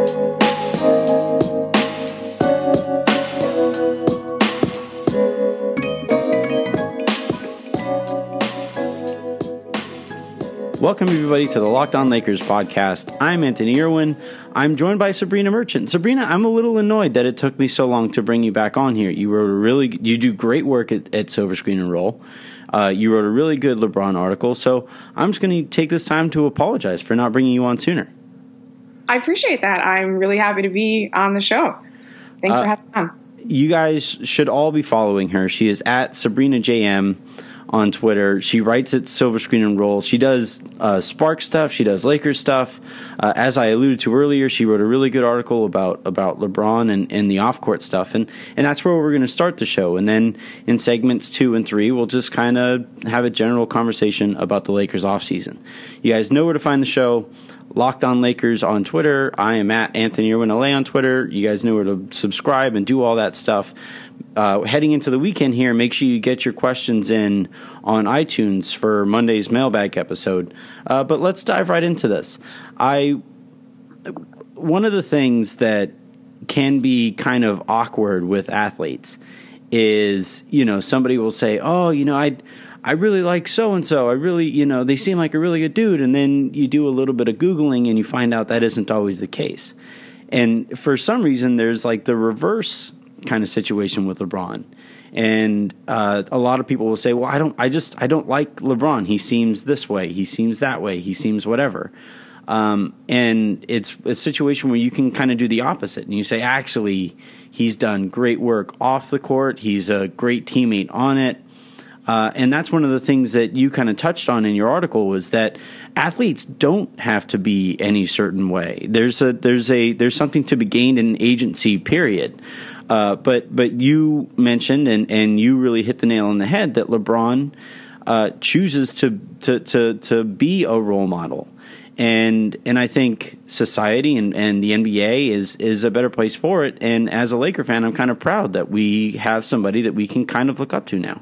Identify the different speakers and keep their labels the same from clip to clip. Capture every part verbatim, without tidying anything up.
Speaker 1: Welcome, everybody, to the Locked On Lakers podcast. I'm Anthony Irwin. I'm joined by Sabrina Merchant. Sabrina, I'm a little annoyed that it took me so long to bring you back on here. You wrote a really, you do great work at, at Silver Screen and Roll. Uh, you wrote a really good LeBron article, so I'm just going to take this time to apologize for not bringing you on sooner.
Speaker 2: I appreciate that. I'm really happy to be on the show. Thanks uh, for having me on.
Speaker 1: You guys should all be following her. She is at Sabrina J M on Twitter. She writes at Silver Screen and Roll. She does uh, Spark stuff. She does Lakers stuff. Uh, as I alluded to earlier, she wrote a really good article about about LeBron and, and the off-court stuff. And, and that's where we're going to start the show. And then in segments two and three, we'll just kind of have a general conversation about the Lakers offseason. You guys know where to find the show. Locked On Lakers on Twitter. I am at Anthony Irwin L A on Twitter. You guys know where to subscribe and do all that stuff. Uh, heading into the weekend here, make sure you get your questions in on iTunes for Monday's mailbag episode. Uh, but let's dive right into this. I one of the things that can be kind of awkward with athletes is, you know, somebody will say, "Oh, you know, I I really like so and so. I really, you know, they seem like a really good dude." And then you do a little bit of Googling and you find out that isn't always the case. And for some reason, there's like the reverse kind of situation with LeBron. And uh, a lot of people will say, well, I don't, I just, I don't like LeBron. He seems this way. He seems that way. He seems whatever. Um, and it's a situation where you can kind of do the opposite. And you say, actually, he's done great work off the court. He's a great teammate on it. Uh, and that's one of the things that you kind of touched on in your article, was that athletes don't have to be any certain way. There's a there's a there's something to be gained in agency, period. Uh, but but you mentioned and, and you really hit the nail on the head that LeBron uh, chooses to, to to to be a role model. And and I think society and, and the N B A is is a better place for it. And as a Laker fan, I'm kind of proud that we have somebody that we can kind of look up to now.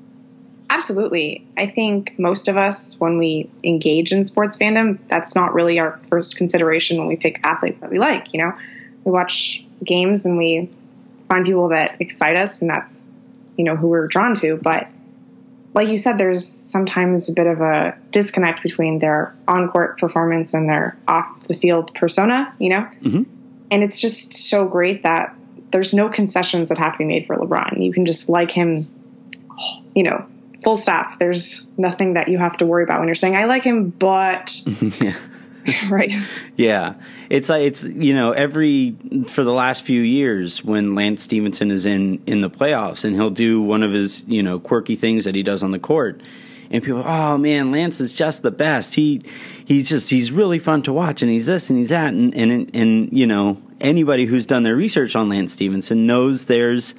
Speaker 2: Absolutely. I think most of us, when we engage in sports fandom, that's not really our first consideration when we pick athletes that we like. You know, we watch games and we find people that excite us, and that's, you know, who we're drawn to. But like you said, there's sometimes a bit of a disconnect between their on-court performance and their off-the-field persona, you know? Mm-hmm. And it's just so great that there's no concessions that have to be made for LeBron. You can just like him, you know, full stop. There's nothing that you have to worry about when you're saying, I like him, but...
Speaker 1: yeah.
Speaker 2: Right.
Speaker 1: Yeah. It's like, it's, you know, every, for the last few years when Lance Stevenson is in, in the playoffs and he'll do one of his, you know, quirky things that he does on the court, and people, oh man, Lance is just the best. He, he's just, he's really fun to watch, and he's this and he's that. And, and, and, you know, anybody who's done their research on Lance Stevenson knows there's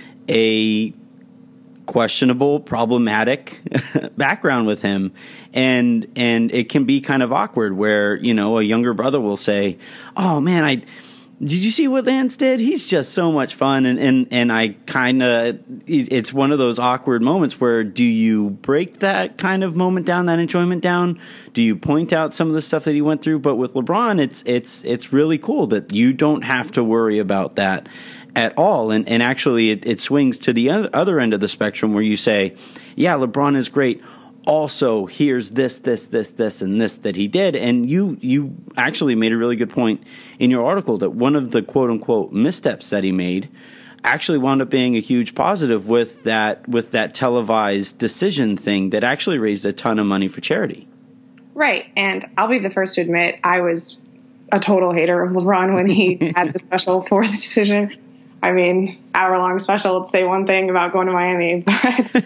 Speaker 1: a questionable, problematic background with him, and and it can be kind of awkward where, you know, a younger brother will say, oh man, I did you see what Lance did? He's just so much fun. And and, and I kind of, it's one of those awkward moments where, do you break that kind of moment down, that enjoyment down? Do you point out some of the stuff that he went through? But with LeBron, it's it's it's really cool that you don't have to worry about that at all. And and actually it, it swings to the other end of the spectrum where you say, yeah, LeBron is great. Also, here's this, this, this, this, and this that he did. And you you actually made a really good point in your article that one of the quote-unquote missteps that he made actually wound up being a huge positive with that with that televised decision thing that actually raised a ton of money for charity.
Speaker 2: Right. And I'll be the first to admit I was a total hater of LeBron when he had the special for the decision. I mean, hour-long special to say one thing about going to Miami. But,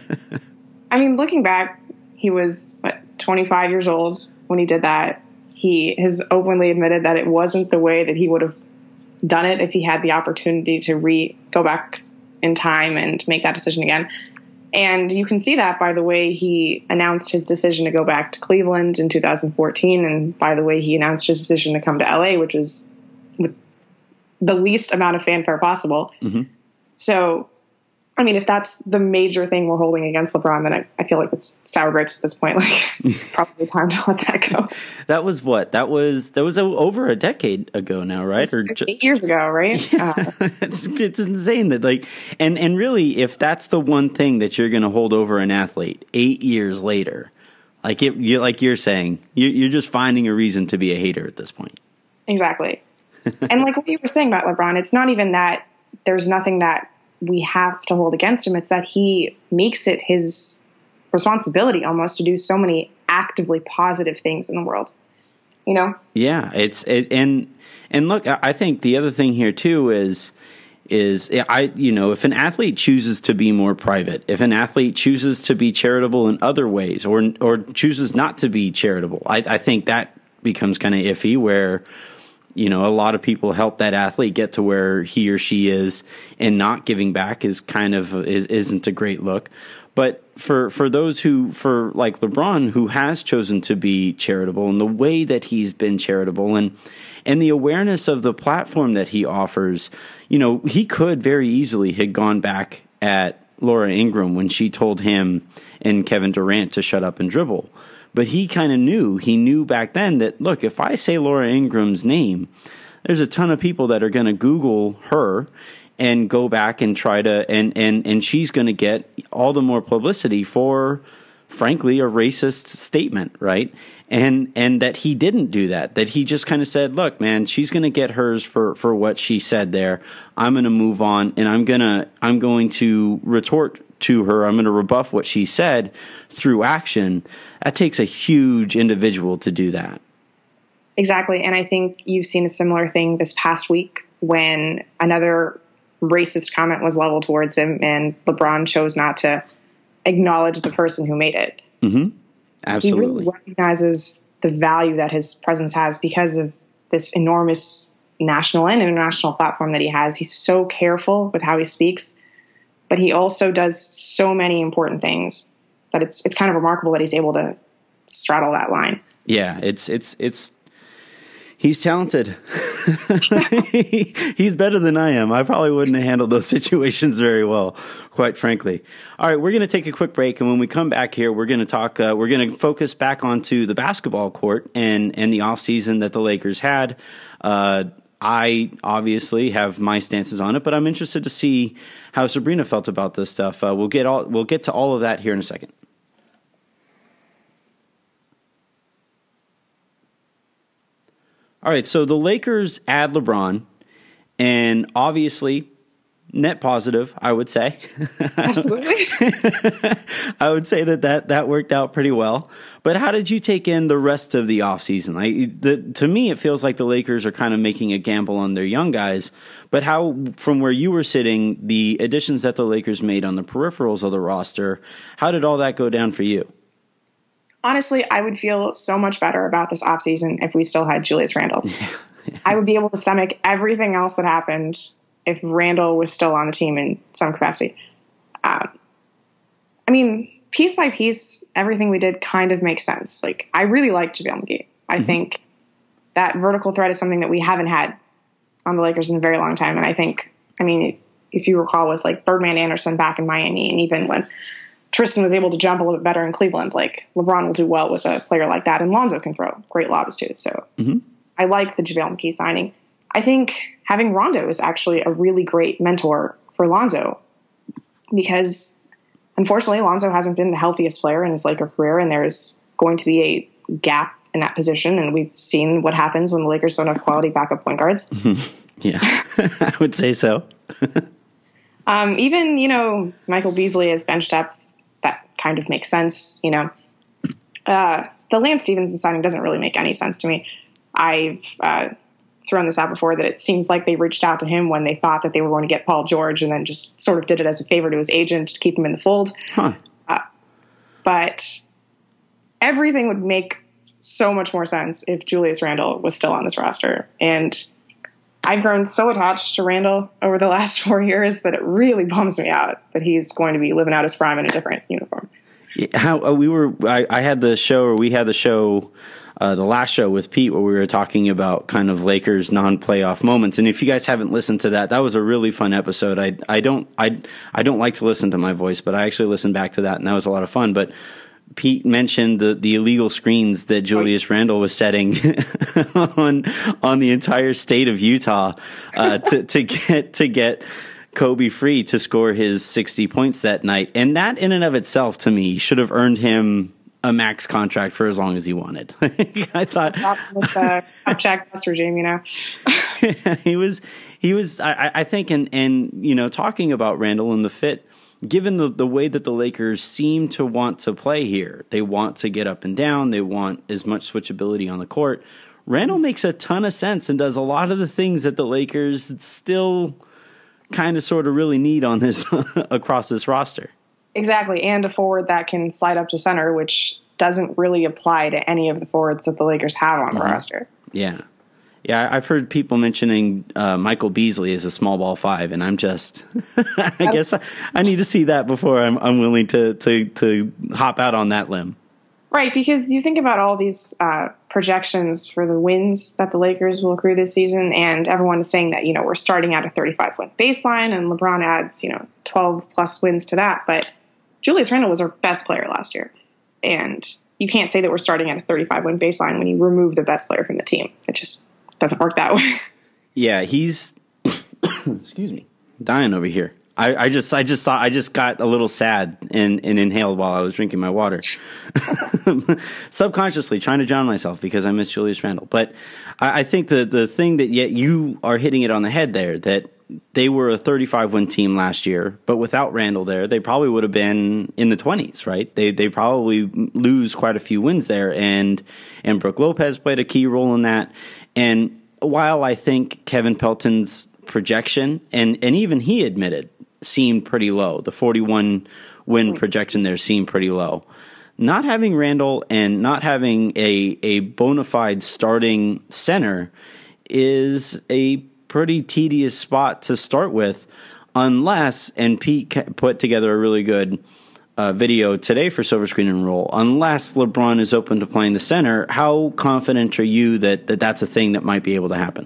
Speaker 2: I mean, looking back, he was, what, twenty-five years old when he did that. He has openly admitted that it wasn't the way that he would have done it if he had the opportunity to re go back in time and make that decision again. And you can see that by the way he announced his decision to go back to Cleveland in two thousand fourteen, and by the way he announced his decision to come to L A, which was with the least amount of fanfare possible. Mm-hmm. So I mean, if that's the major thing we're holding against LeBron, then I, I feel like it's sour grapes at this point. Like, it's probably time to let that go.
Speaker 1: That was what? That was that was over a decade ago now, right?
Speaker 2: Or just, eight years ago, right?
Speaker 1: Yeah,
Speaker 2: uh,
Speaker 1: it's it's insane that like, and and really, if that's the one thing that you're going to hold over an athlete eight years later, like it, you like you're saying, you're, you're just finding a reason to be a hater at this point.
Speaker 2: Exactly. And like what you were saying about LeBron, it's not even that there's nothing that we have to hold against him. It's that he makes it his responsibility almost to do so many actively positive things in the world, you know?
Speaker 1: Yeah, it's, it, and, and look, I think the other thing here too is, is I, you know, if an athlete chooses to be more private, if an athlete chooses to be charitable in other ways, or, or chooses not to be charitable, I, I think that becomes kind of iffy where, you know, a lot of people help that athlete get to where he or she is, and not giving back is kind of is, isn't a great look. But for for those who, for like LeBron, who has chosen to be charitable, and the way that he's been charitable, and and the awareness of the platform that he offers, you know, he could very easily have gone back at Laura Ingraham when she told him and Kevin Durant to shut up and dribble. But he kind of knew, he knew back then that, look, if I say Laura Ingraham's name, there's a ton of people that are going to Google her and go back and try to, and, and, and she's going to get all the more publicity for, frankly, a racist statement, right? And and that he didn't do that, that he just kind of said, look, man, she's going to get hers for, for what she said there. I'm going to move on, and I'm going to, I'm going to retort to her. I'm going to rebuff what she said through action. That takes a huge individual to do that.
Speaker 2: Exactly. And I think you've seen a similar thing this past week when another racist comment was leveled towards him and LeBron chose not to acknowledge the person who made it.
Speaker 1: Mm-hmm. Absolutely.
Speaker 2: He really recognizes the value that his presence has because of this enormous national and international platform that he has. He's so careful with how he speaks, but he also does so many important things that it's it's kind of remarkable that he's able to straddle that line.
Speaker 1: Yeah, it's it's it's he's talented. He's better than I am. I probably wouldn't have handled those situations very well, quite frankly. All right, we're going to take a quick break, and when we come back here, we're going to talk. Uh, we're going to focus back onto the basketball court and and the off season that the Lakers had. Uh, I obviously have my stances on it, but I'm interested to see how Sabrina felt about this stuff. Uh, we'll get all we'll get to all of that here in a second. All right, so the Lakers add LeBron, and obviously net positive, I would say.
Speaker 2: Absolutely.
Speaker 1: I would say that, that that worked out pretty well. But how did you take in the rest of the offseason? Like, the, to me, it feels like the Lakers are kind of making a gamble on their young guys. But how, from where you were sitting, the additions that the Lakers made on the peripherals of the roster, how did all that go down for you?
Speaker 2: Honestly, I would feel so much better about this offseason if we still had Julius Randle. Yeah. I would be able to stomach everything else that happened if Randle was still on the team in some capacity. Um, I mean, piece by piece, everything we did kind of makes sense. Like, I really like JaVale McGee. I mm-hmm. think that vertical threat is something that we haven't had on the Lakers in a very long time. And I think, I mean, if you recall with like Birdman Anderson back in Miami, and even when Tristan was able to jump a little bit better in Cleveland, like LeBron will do well with a player like that. And Lonzo can throw great lobs too. So mm-hmm. I like the JaVale McGee signing. I think having Rondo is actually a really great mentor for Lonzo because unfortunately Lonzo hasn't been the healthiest player in his Laker career, and there's going to be a gap in that position. And we've seen what happens when the Lakers don't have quality backup point guards.
Speaker 1: Yeah, I would say so.
Speaker 2: um, even, you know, Michael Beasley as bench depth, that kind of makes sense. You know, uh, the Lance Stevenson signing doesn't really make any sense to me. I've, uh, thrown this out before that it seems like they reached out to him when they thought that they were going to get Paul George and then just sort of did it as a favor to his agent to keep him in the fold.
Speaker 1: Huh.
Speaker 2: Uh, but everything would make so much more sense if Julius Randle was still on this roster. And I've grown so attached to Randle over the last four years that it really bums me out that he's going to be living out his prime in a different uniform.
Speaker 1: How uh, we were, I, I had the show, or we had the show uh, the last show with Pete where we were talking about kind of Lakers non-playoff moments. And if you guys haven't listened to that, that was a really fun episode. I I don't I I don't like to listen to my voice, but I actually listened back to that, and that was a lot of fun. But Pete mentioned the, the illegal screens that Julius Randle was setting on on the entire state of Utah uh, to to get to get Kobe free to score his sixty points that night, and that in and of itself, to me, should have earned him a max contract for as long as he wanted. I thought
Speaker 2: with the contract bus regime, you know,
Speaker 1: he was he was. I, I think, and and you know, talking about Randle and the fit. Given the, the way that the Lakers seem to want to play here, they want to get up and down, they want as much switchability on the court. Randle makes a ton of sense and does a lot of the things that the Lakers still kind of sort of really need on this across this roster.
Speaker 2: Exactly, and a forward that can slide up to center, which doesn't really apply to any of the forwards that the Lakers have on the mm-hmm. roster.
Speaker 1: Yeah. Yeah, I've heard people mentioning uh, Michael Beasley as a small ball five, and I'm just, I guess I, I need to see that before I'm, I'm willing to, to, to hop out on that limb.
Speaker 2: Right, because you think about all these uh, projections for the wins that the Lakers will accrue this season, and everyone is saying that, you know, we're starting at a thirty-five win baseline, and LeBron adds, you know, twelve plus wins to that. But Julius Randle was our best player last year, and you can't say that we're starting at a thirty-five win baseline when you remove the best player from the team. It just doesn't work that way.
Speaker 1: Yeah, he's excuse me, dying over here. I, I just I just thought I just got a little sad and, and inhaled while I was drinking my water. Subconsciously trying to drown myself because I miss Julius Randle. But I, I think the the thing that yet you are hitting it on the head there, that they were a thirty-five win team last year, but without Randle there, they probably would have been in the twenties, right? They they probably lose quite a few wins there, and and Brook Lopez played a key role in that. And while I think Kevin Pelton's projection, and, and even he admitted, seemed pretty low, the forty-one win projection there seemed pretty low. Not having Randle and not having a, a bona fide starting center is a pretty tedious spot to start with, unless, and Pete put together a really good Uh, video today for Silver Screen and Roll, unless LeBron is open to playing the center, how confident are you that, that that's a thing that might be able to happen?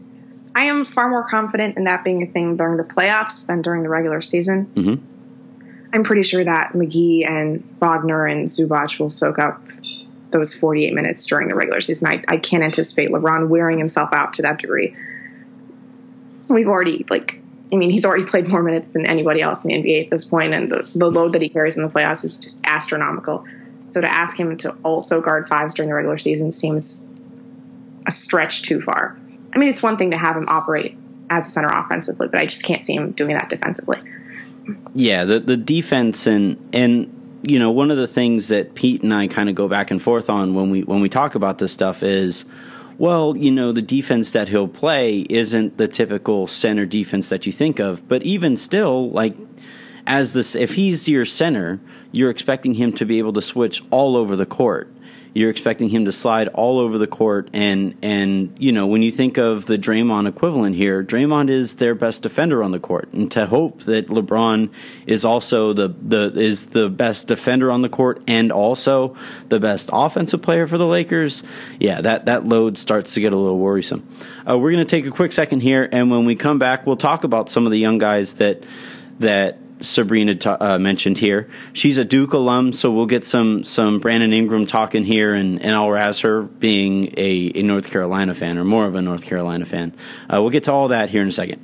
Speaker 2: I am far more confident in that being a thing during the playoffs than during the regular season.
Speaker 1: Mm-hmm.
Speaker 2: I'm pretty sure that McGee and Wagner and Zubac will soak up those forty-eight minutes during the regular season. I, I can't anticipate LeBron wearing himself out to that degree. We've already, like, I mean, he's already played more minutes than anybody else in the N B A at this point, and the, the load that he carries in the playoffs is just astronomical. So to ask him to also guard fives during the regular season seems a stretch too far. I mean, it's one thing to have him operate as a center offensively, but I just can't see him doing that defensively.
Speaker 1: Yeah, the the defense and and you know, one of the things that Pete and I kind of go back and forth on when we when we talk about this stuff is, well, you know, the defense that he'll play isn't the typical center defense that you think of. But even still, like, as this, if he's your center, you're expecting him to be able to switch all over the court. You're expecting him to slide all over the court. And, and you know, when you think of the Draymond equivalent here, Draymond is their best defender on the court. And to hope that LeBron is also the, the is the best defender on the court and also the best offensive player for the Lakers, yeah, that, that load starts to get a little worrisome. Uh, we're going to take a quick second here, and when we come back, we'll talk about some of the young guys that that Sabrina ta- uh, mentioned here. She's a Duke alum, so we'll get some some Brandon Ingram talking here, and, and I'll razz her being a, a North Carolina fan, or more of a North Carolina fan. Uh, we'll get to all that here in a second.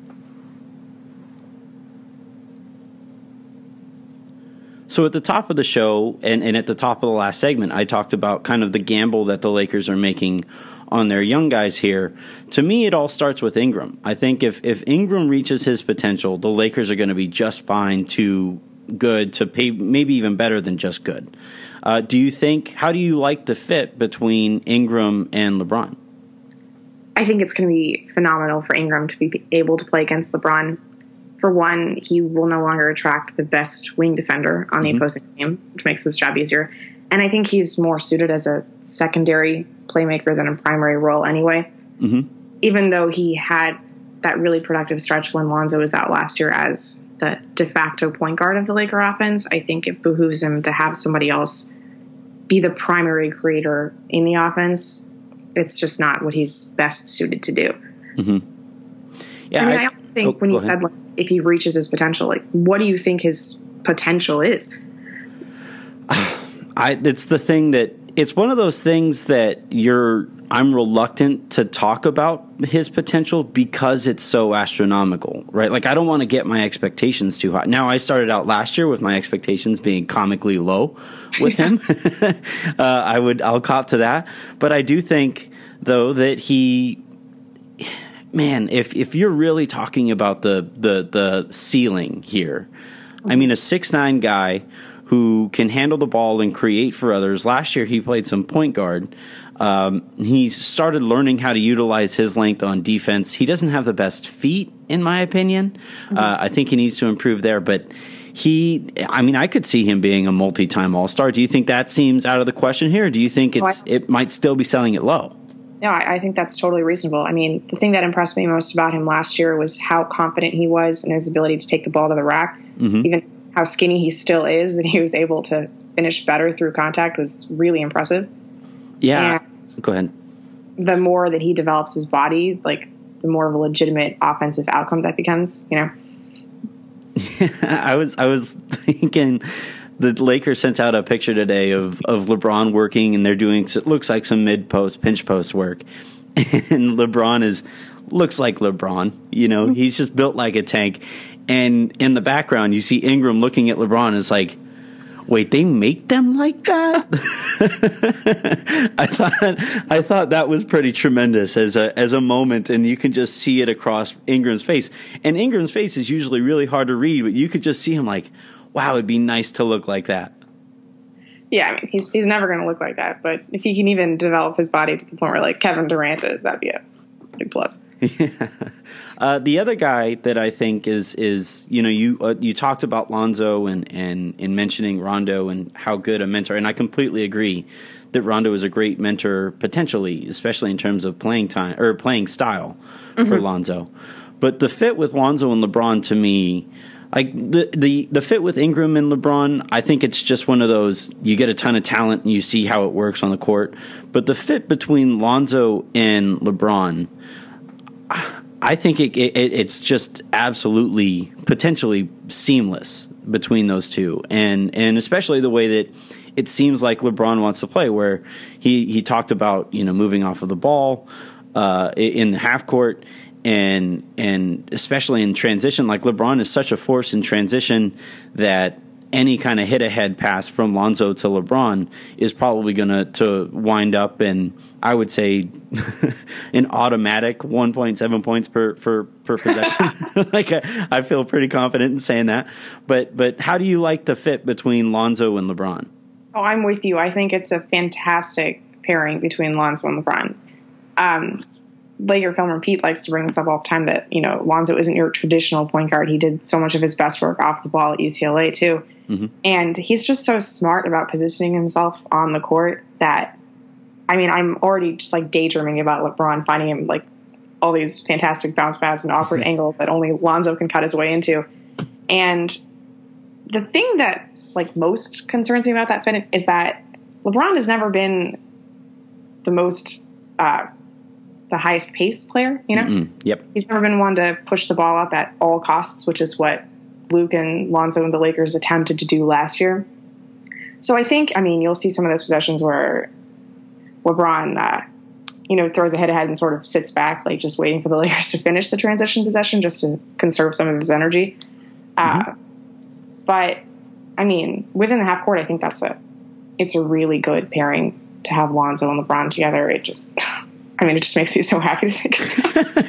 Speaker 1: So at the top of the show, and, and at the top of the last segment, I talked about kind of the gamble that the Lakers are making on their young guys here. To me, it all starts with Ingram. I think if, if Ingram reaches his potential, the Lakers are going to be just fine to good to pay, maybe even better than just good. Uh, do you think, how do you like the fit between Ingram and LeBron?
Speaker 2: I think it's going to be phenomenal for Ingram to be able to play against LeBron. For one, he will no longer attract the best wing defender on the mm-hmm. opposing team, which makes this job easier. And I think he's more suited as a secondary playmaker than a primary role anyway.
Speaker 1: Mm-hmm.
Speaker 2: Even though he had that really productive stretch when Lonzo was out last year as the de facto point guard of the Laker offense, I think it behooves him to have somebody else be the primary creator in the offense. It's just not what he's best suited to do.
Speaker 1: Mm-hmm. Yeah,
Speaker 2: I mean,
Speaker 1: I,
Speaker 2: I also think
Speaker 1: oh,
Speaker 2: when you
Speaker 1: ahead.
Speaker 2: said like, if he reaches his potential, like what do you think his potential is?
Speaker 1: I, it's the thing that it's one of those things that you're I'm reluctant to talk about his potential because it's so astronomical, right? Like I don't want to get my expectations too high. Now I started out last year with my expectations being comically low with him. uh, I would I'll cop to that, but I do think though that he man, if if you're really talking about the the the ceiling here, mm-hmm. I mean a six nine guy who can handle the ball and create for others. Last year, he played some point guard. Um, he started learning how to utilize his length on defense. He doesn't have the best feet, in my opinion. Mm-hmm. Uh, I think he needs to improve there, but he, I mean, I could see him being a multi-time All-Star. Do you think that seems out of the question here? Or do you think it's, oh, I, it might still be selling it low?
Speaker 2: No, I, I think that's totally reasonable. I mean, the thing that impressed me most about him last year was how confident he was in his ability to take the ball to the rack. Mm-hmm. Even how skinny he still is, that he was able to finish better through contact was really impressive.
Speaker 1: Yeah. And go ahead.
Speaker 2: The more that he develops his body, like the more of a legitimate offensive outcome that becomes, you know?
Speaker 1: I was, I was thinking the Lakers sent out a picture today of, of LeBron working and they're doing, it looks like some mid post, pinch post work. And LeBron is, looks like LeBron, you know, he's just built like a tank. And in the background, you see Ingram looking at LeBron and it's like, wait, they make them like that? I thought I thought that was pretty tremendous as a as a moment, and you can just see it across Ingram's face. And Ingram's face is usually really hard to read, but you could just see him like, wow, it'd be nice to look like that.
Speaker 2: Yeah, I mean, he's he's never going to look like that, but if he can even develop his body to the point where like Kevin Durant is, that'd be a big plus.
Speaker 1: Yeah. Uh, the other guy that I think is is you know you uh, you talked about Lonzo and and in mentioning Rondo and how good a mentor, and I completely agree that Rondo is a great mentor potentially, especially in terms of playing time or playing style mm-hmm. for Lonzo. But the fit with Lonzo and LeBron to me, like the the the fit with Ingram and LeBron, I think it's just one of those you get a ton of talent and you see how it works on the court. But the fit between Lonzo and LeBron, I think it, it, it's just absolutely potentially seamless between those two, and and especially the way that it seems like LeBron wants to play, where he, he talked about you know moving off of the ball uh, in the half court, and and especially in transition. Like LeBron is such a force in transition that any kind of hit ahead pass from Lonzo to LeBron is probably going to to wind up in, I would say, an automatic one point seven points per per, per possession. Like I, I feel pretty confident in saying that. But but how do you like the fit between Lonzo and LeBron?
Speaker 2: Oh, I'm with you. I think it's a fantastic pairing between Lonzo and LeBron. Um, Laker Filmer Pete likes to bring this up all the time that, you know, Lonzo isn't your traditional point guard. He did so much of his best work off the ball at U C L A too. Mm-hmm. And he's just so smart about positioning himself on the court that, I mean, I'm already just like daydreaming about LeBron finding him like all these fantastic bounce passes and awkward angles that only Lonzo can cut his way into. And the thing that like most concerns me about that fit is that LeBron has never been the most, uh, the highest pace player, you know?
Speaker 1: Mm-mm. Yep.
Speaker 2: He's never been one to push the ball up at all costs, which is what Luke and Lonzo and the Lakers attempted to do last year. So I think, I mean, you'll see some of those possessions where LeBron, uh, you know, throws a head ahead and sort of sits back, like just waiting for the Lakers to finish the transition possession just to conserve some of his energy. Mm-hmm. Uh, but I mean, within the half court, I think that's a, it's a really good pairing to have Lonzo and LeBron together. It just, I mean, it just makes me so happy to think of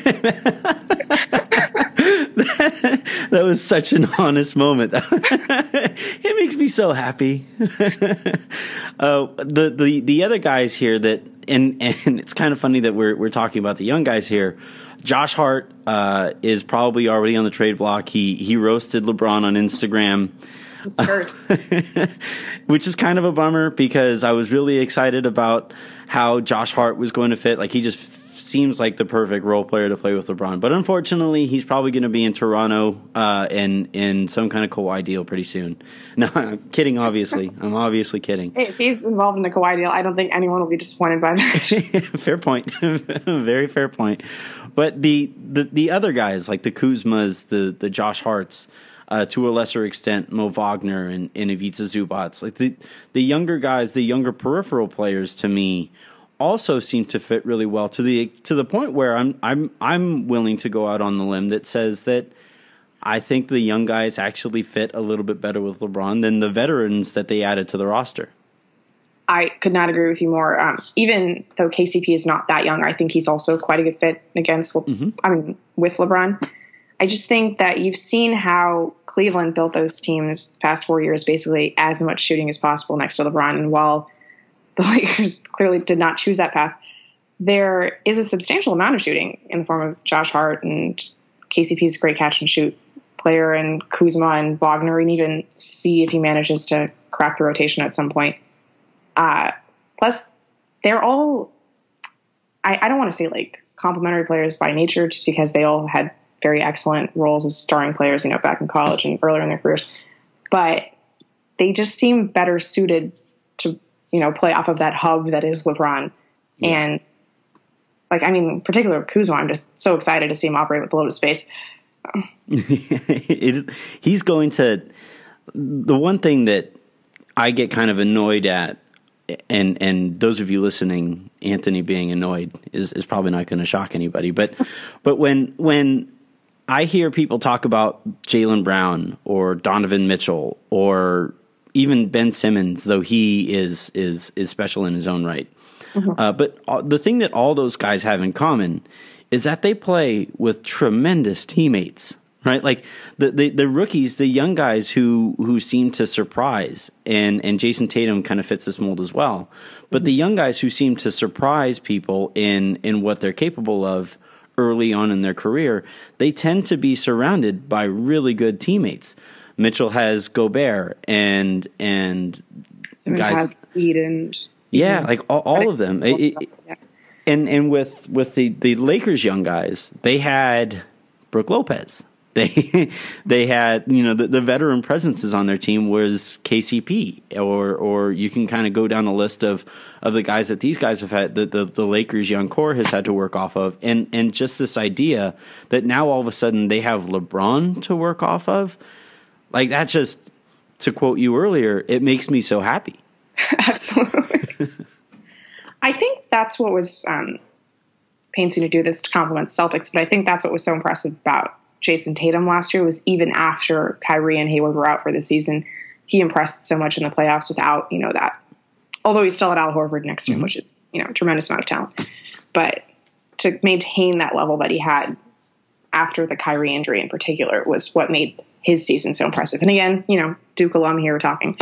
Speaker 1: that. That was such an honest moment. It makes me so happy. uh, the, the the other guys here that, and and it's kind of funny that we're we're talking about the young guys here. Josh Hart uh, is probably already on the trade block. He he roasted LeBron on Instagram. Which is kind of a bummer because I was really excited about how Josh Hart was going to fit. Like he just seems like the perfect role player to play with LeBron. But unfortunately, he's probably going to be in Toronto uh, in in some kind of Kawhi deal pretty soon. No, I'm kidding. Obviously, I'm obviously kidding.
Speaker 2: Hey, if he's involved in a Kawhi deal, I don't think anyone will be disappointed by that.
Speaker 1: Fair point. Very fair point. But the, the the other guys like the Kuzmas, the the Josh Harts, uh, to a lesser extent Mo Wagner and, and Ivica Zubats, like the the younger guys, the younger peripheral players, to me, also seem to fit really well to the to the point where I'm I'm I'm willing to go out on the limb that says that I think the young guys actually fit a little bit better with LeBron than the veterans that they added to the roster.
Speaker 2: I could not agree with you more. Um, even though K C P is not that young, I think he's also quite a good fit against, mm-hmm. I mean, with LeBron. I just think that you've seen how Cleveland built those teams the past four years, basically as much shooting as possible next to LeBron. And while the Lakers clearly did not choose that path, there is a substantial amount of shooting in the form of Josh Hart, and K C P's a great catch and shoot player, and Kuzma and Wagner, and even Svi if he manages to crack the rotation at some point. Uh, plus, they're all, I, I don't want to say like complementary players by nature, just because they all had very excellent roles as starring players, you know, back in college and earlier in their careers. But they just seem better suited to, you know, play off of that hub that is LeBron. Yeah. And, like, I mean, in particular Kuzma, I'm just so excited to see him operate with the load of space.
Speaker 1: it, he's going to, the one thing that I get kind of annoyed at, and and those of you listening, Anthony being annoyed is, is probably not going to shock anybody. But but when when I hear people talk about Jaylen Brown or Donovan Mitchell or even Ben Simmons, though he is is is special in his own right, mm-hmm. uh, but the thing that all those guys have in common is that they play with tremendous teammates. Right, like the, the, the rookies, the young guys who, who seem to surprise, and, and Jason Tatum kind of fits this mold as well. But mm-hmm. the young guys who seem to surprise people in, in what they're capable of early on in their career, they tend to be surrounded by really good teammates. Mitchell has Gobert and and
Speaker 2: Simmons
Speaker 1: guys,
Speaker 2: has Eden.
Speaker 1: Yeah, like all, all of them. It, it, yeah. And and with with the, the Lakers young guys, they had Brook Lopez. They they had, you know, the, the veteran presences on their team was K C P, or or you can kind of go down the list of, of the guys that these guys have had, the, the, the Lakers young core has had to work off of. And, and just this idea that now all of a sudden they have LeBron to work off of, like that just, to quote you earlier, it makes me so happy.
Speaker 2: Absolutely. I think that's what was, um, pains me to do this to compliment Celtics, but I think that's what was so impressive about Jason Tatum last year was even after Kyrie and Hayward were out for the season, he impressed so much in the playoffs without, you know, that, although he still had Al Horford next to him, mm-hmm. which is, you know, a tremendous amount of talent. But to maintain that level that he had after the Kyrie injury in particular was what made his season so impressive. And again, you know, Duke alum here talking.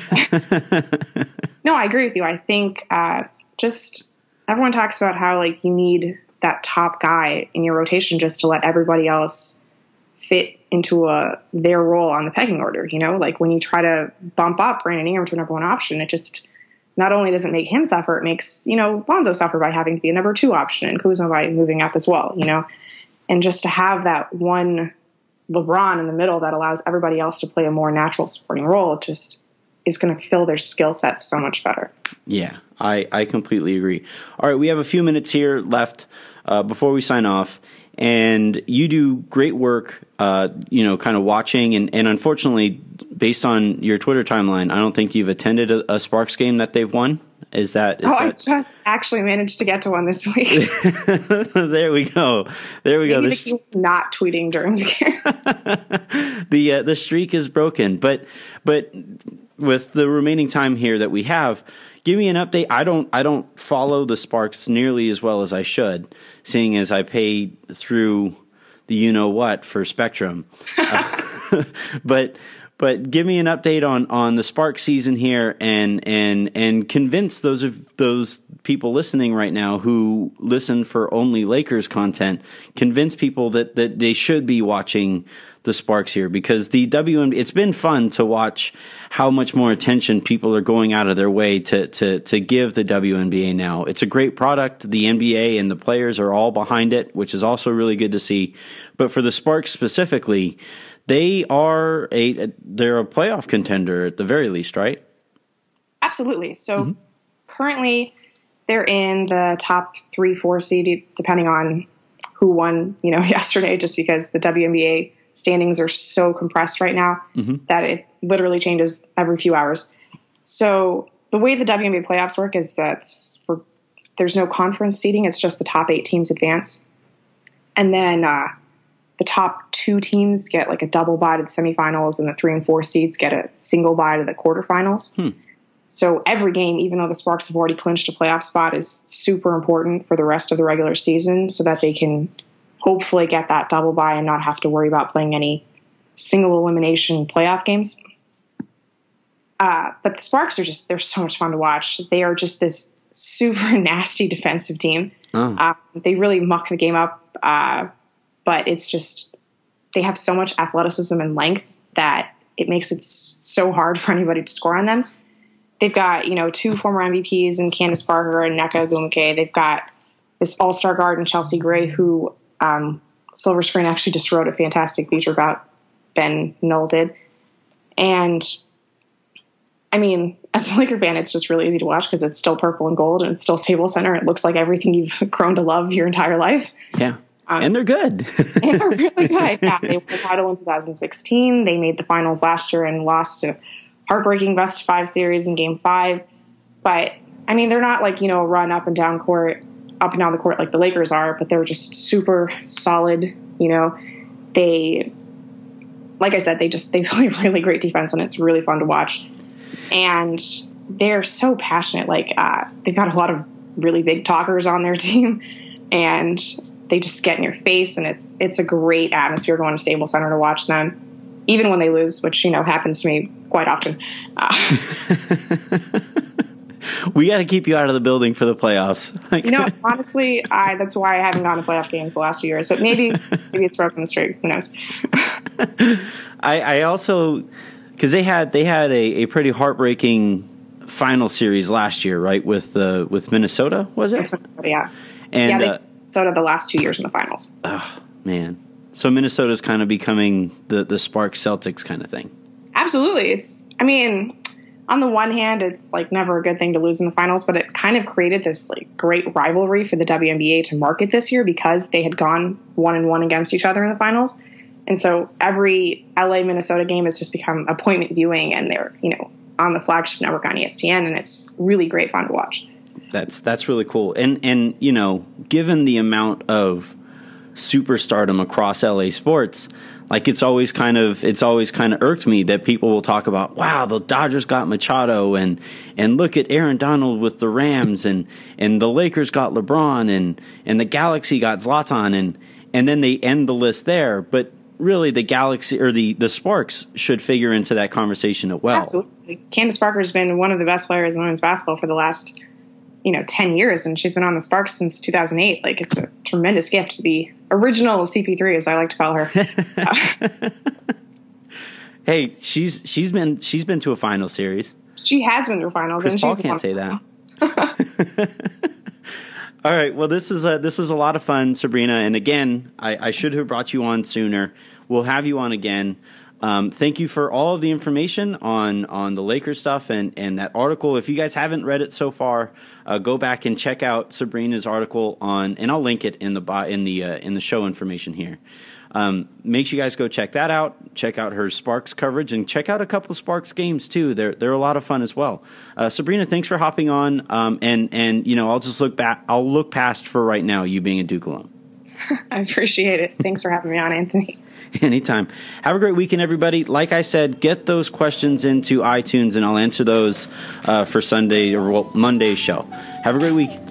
Speaker 2: No, I agree with you. I think uh, just everyone talks about how, like, you need that top guy in your rotation just to let everybody else fit into a their role on the pecking order. You know, like when you try to bump up Brandon Ingram to a number one option, it just not only doesn't make him suffer, it makes, you know, Lonzo suffer by having to be a number two option and Kuzma by moving up as well, you know, and just to have that one LeBron in the middle that allows everybody else to play a more natural supporting role just is going to fill their skill sets so much better. Yeah,
Speaker 1: I, I completely agree. All right, we have a few minutes here left uh, before we sign off. And you do great work, uh, you know, kind of watching. And, and unfortunately, based on your Twitter timeline, I don't think you've attended a, a Sparks game that they've won. Is that? Is
Speaker 2: oh,
Speaker 1: that...
Speaker 2: I just actually managed to get to one this week.
Speaker 1: There we go. There we
Speaker 2: Maybe
Speaker 1: go.
Speaker 2: The
Speaker 1: the
Speaker 2: Kings not tweeting during the game.
Speaker 1: the uh, the streak is broken, but but with the remaining time here that we have, give me an update. I don't I don't follow the Sparks nearly as well as I should, seeing as I pay through the you know what for Spectrum. uh, but. But give me an update on, on the Sparks season here, and and and convince those of those people listening right now who listen for only Lakers content. Convince people that, that they should be watching the Sparks here, because the W N B A, it's been fun to watch how much more attention people are going out of their way to to to give the W N B A now. It's a great product. The N B A and the players are all behind it, which is also really good to see. But for the Sparks specifically, they are a they're a playoff contender at the very least, right?
Speaker 2: Absolutely. So mm-hmm. currently they're in the top three, four seed, depending on who won, you know, yesterday, just because the W N B A standings are so compressed right now mm-hmm. that it literally changes every few hours. So the way the W N B A playoffs work is that for, there's no conference seeding. It's just the top eight teams advance. And then uh, the top two teams get like a double bye to the semifinals, and the three and four seeds get a single bye to the quarterfinals. Hmm. So every game, even though the Sparks have already clinched a playoff spot, is super important for the rest of the regular season so that they can hopefully get that double bye and not have to worry about playing any single elimination playoff games. Uh, but the Sparks are just, they're so much fun to watch. They are just this super nasty defensive team. Oh. Uh, they really muck the game up, uh, but it's just, they have so much athleticism and length that it makes it so hard for anybody to score on them. They've got, you know, two former M V Ps in Candace Parker and Nneka Ogwumike. They've got this all-star guard in Chelsea Gray, who um, Silver Screen actually just wrote a fantastic feature about. Ben Knoll did. And, I mean, as a Laker fan, it's just really easy to watch because it's still purple and gold and it's still Staples Center. It looks like everything you've grown to love your entire life.
Speaker 1: Yeah. Um, and they're good.
Speaker 2: and they're really good. Yeah, they won the title in two thousand sixteen. They made the finals last year and lost to heartbreaking best of five series in game five. But, I mean, they're not like, you know, run up and down court, up and down the court like the Lakers are, but they're just super solid. You know, they, like I said, they just, they play really great defense and it's really fun to watch. And they're so passionate. Like, uh, they've got a lot of really big talkers on their team and they just get in your face, and it's, it's a great atmosphere going to Staples Center to watch them, even when they lose, which, you know, happens to me quite often. Uh,
Speaker 1: we got to keep you out of the building for the playoffs.
Speaker 2: you know, honestly, I, that's why I haven't gone to playoff games the last few years, but maybe, maybe it's broken the streak. Who knows?
Speaker 1: I, I also, cause they had, they had a, a pretty heartbreaking final series last year, right? With, uh, with Minnesota, was it?
Speaker 2: Yeah.
Speaker 1: And,
Speaker 2: yeah, they,
Speaker 1: uh,
Speaker 2: Minnesota the last two years in the finals.
Speaker 1: Oh man. So Minnesota's kind of becoming the, the Sparks Celtics kind of thing.
Speaker 2: Absolutely. It's, I mean, on the one hand, it's like never a good thing to lose in the finals, but it kind of created this like great rivalry for the W N B A to market this year because they had gone one and one against each other in the finals. And so every L A Minnesota game has just become appointment viewing, and they're, you know, on the flagship network on E S P N, and it's really great fun to watch.
Speaker 1: That's, that's really cool. And, and, you know, given the amount of superstardom across L A sports, like it's always kind of it's always kind of irked me that people will talk about, wow, the Dodgers got Machado, and and look at Aaron Donald with the Rams, and and the Lakers got LeBron, and and the Galaxy got Zlatan, and and then they end the list there. But really, the Galaxy or the the Sparks should figure into that conversation as well.
Speaker 2: Absolutely. Candace Parker's been one of the best players in women's basketball for the last, you know, ten years, and she's been on the Sparks since two thousand eight. Like, it's a tremendous gift. The original C P three, as I like to call her.
Speaker 1: Hey, she's she's been she's been to a final series.
Speaker 2: She has been to a finals,
Speaker 1: Chris
Speaker 2: and
Speaker 1: Paul
Speaker 2: she's
Speaker 1: can't say that. All right, well, this is a, this is a lot of fun, Sabrina. And again, I, I should have brought you on sooner. We'll have you on again. Um, thank you for all of the information on, on the Lakers stuff and, and that article. If you guys haven't read it so far, uh, go back and check out Sabrina's article on, and I'll link it in the in the uh, in the show information here. Um, make sure you guys go check that out. Check out her Sparks coverage, and check out a couple of Sparks games too. They're they're a lot of fun as well. Uh, Sabrina, thanks for hopping on. Um, and and you know, I'll just look back. I'll look past for right now. You being a Duke alum.
Speaker 2: I appreciate it. Thanks for having me on, Anthony.
Speaker 1: Anytime. Have a great weekend, everybody. Like I said, get those questions into iTunes, and I'll answer those uh, for Sunday or well, Monday's show. Have a great week.